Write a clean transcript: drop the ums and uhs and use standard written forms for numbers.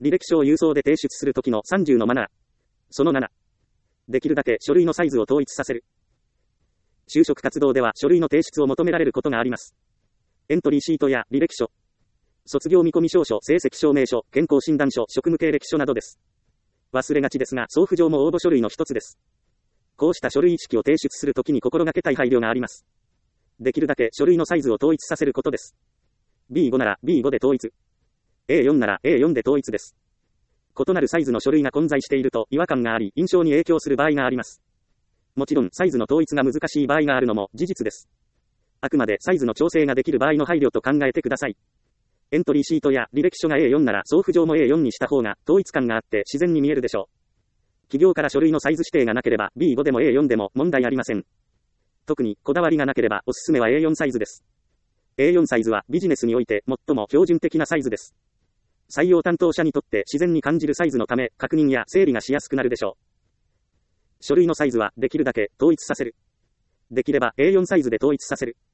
履歴書を郵送で提出するときの30のマナー。その7。できるだけ書類のサイズを統一させる。就職活動では書類の提出を求められることがあります。エントリーシートや履歴書、卒業見込証書、成績証明書、健康診断書、職務経歴書などです。忘れがちですが、送付上も応募書類の一つです。こうした書類意識を提出するときに心がけたい配慮があります。できるだけ書類のサイズを統一させることです。B5 なら B5 で統一。A4 なら A4 で統一です。異なるサイズの書類が混在していると違和感があり、印象に影響する場合があります。もちろん、サイズの統一が難しい場合があるのも事実です。あくまでサイズの調整ができる場合の配慮と考えてください。エントリーシートや履歴書が A4 なら送付上も A4 にした方が統一感があって自然に見えるでしょう。企業から書類のサイズ指定がなければ B5 でも A4 でも問題ありません。特にこだわりがなければおすすめは A4 サイズです。A4 サイズはビジネスにおいて最も標準的なサイズです。採用担当者にとって自然に感じるサイズのため確認や整理がしやすくなるでしょう。書類のサイズはできるだけ統一させる。できれば A4 サイズで統一させる。